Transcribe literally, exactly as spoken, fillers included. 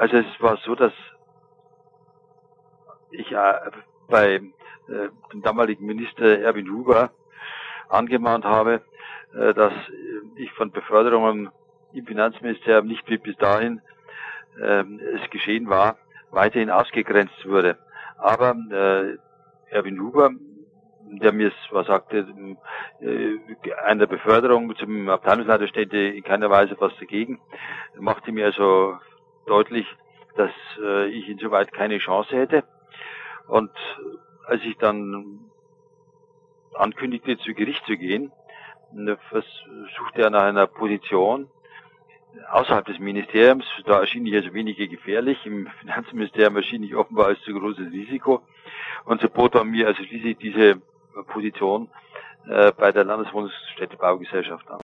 Also es war so, dass ich äh, bei äh, dem damaligen Minister Erwin Huber angemahnt habe, äh, dass ich von Beförderungen im Finanzministerium nicht wie bis dahin äh, es geschehen war, weiterhin ausgegrenzt wurde. Aber äh, Erwin Huber, der mir was sagte, äh, einer Beförderung zum Abteilungsleiter stände in keiner Weise was dagegen, machte mir also deutlich, dass äh, ich insoweit keine Chance hätte. Und als ich dann ankündigte, zu Gericht zu gehen, versuchte er nach einer Position außerhalb des Ministeriums. Da erschien ich also weniger gefährlich. Im Finanzministerium erschien ich offenbar als zu großes Risiko. Und so bot er mir also schließlich diese Position äh, bei der Landeswohnungsstätte Baugesellschaft an.